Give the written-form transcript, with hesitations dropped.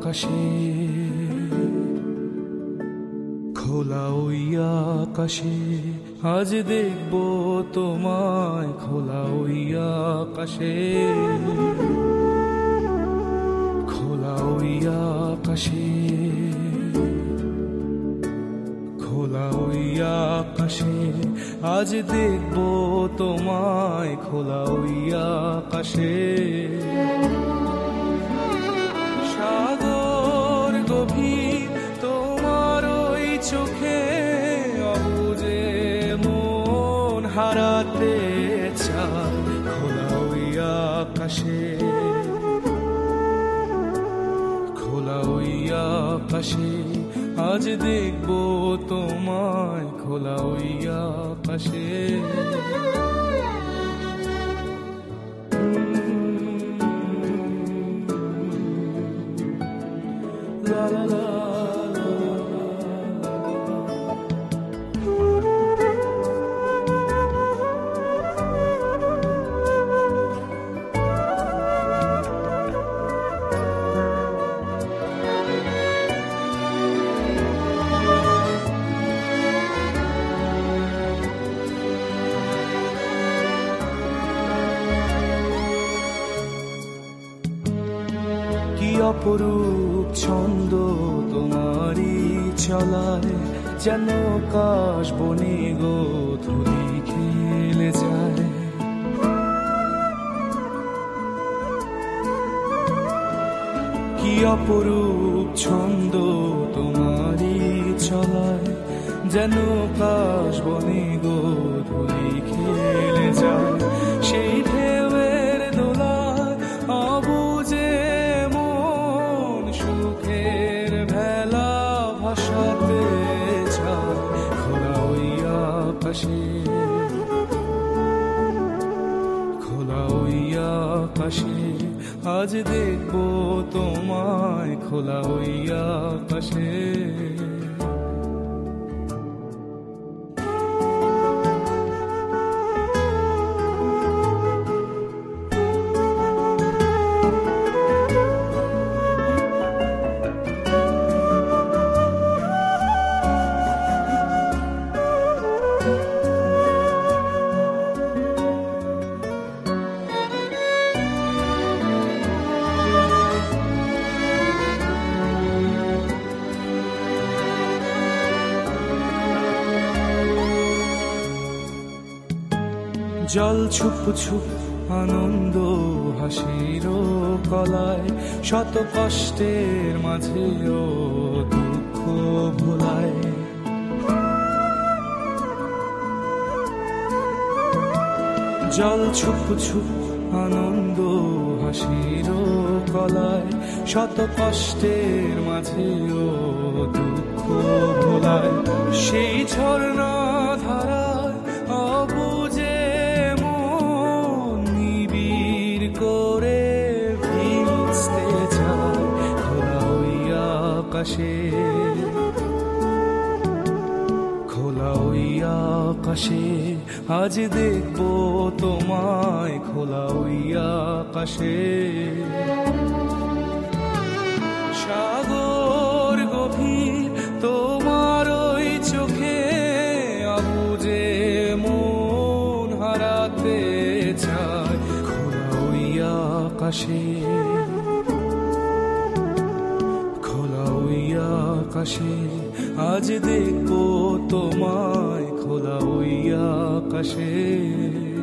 আকাশে, খোলা ওই আকাশে, আজ দেখবো তোমায় খোলা ওই আকাশে, খোলা ওই আকাশে, খোলা ওই আকাশে, আজ দেখবো তোমায় খোলা ওই আকাশে। সাগর গভীর তোমার ওই চোখে, অবুঝে মন হারাতে চায় খোলা ওই আকাশে, খোলা ওই আকাশে, আজ দেখবো তোমায় খোলা ওই আকাশে। লা লা লা কি অপরূপ ছন্দ তোমারই চলায়, যেন কাশ বনে গো ধুলি খেলে যায়। কি অপরূপ ছন্দ তোমারই চলায়, যেন কাশ বনে গো ধুলি খেলে যায়। সেই ঢেউয়ের দোলায় অবুঝে মন সুখের ভেলা ভাসাতে চায় খোলা ওই আকাশে, খোলা ওই আকাশে, আজ দেখবো তোমায় খোলা ওই আকাশে। জল ছুপ ছুপ আনন্দ হাসির কলায়, শত কষ্টের মাঝেও দুঃখ ভোলায়। জল ছুপ ছুপ আনন্দ হাসির কলায়, শত কষ্টের মাঝেও দুঃখ ভোলায়। সেই ঝর্ণা ধারায় অবুঝে করে ভিজতে যায় খোলা ওই আকাশে, খোলা ওই আকাশে, আজ দেখবো তোমায় খোলা ওই আকাশে। সাগর গভীর তোমার ওই চোখে, অবুঝে মন হারাতে চায় আকাশে, খোলা ওই আকাশে, আজ দেখবো তোমায় খোলা ওই আকাশে।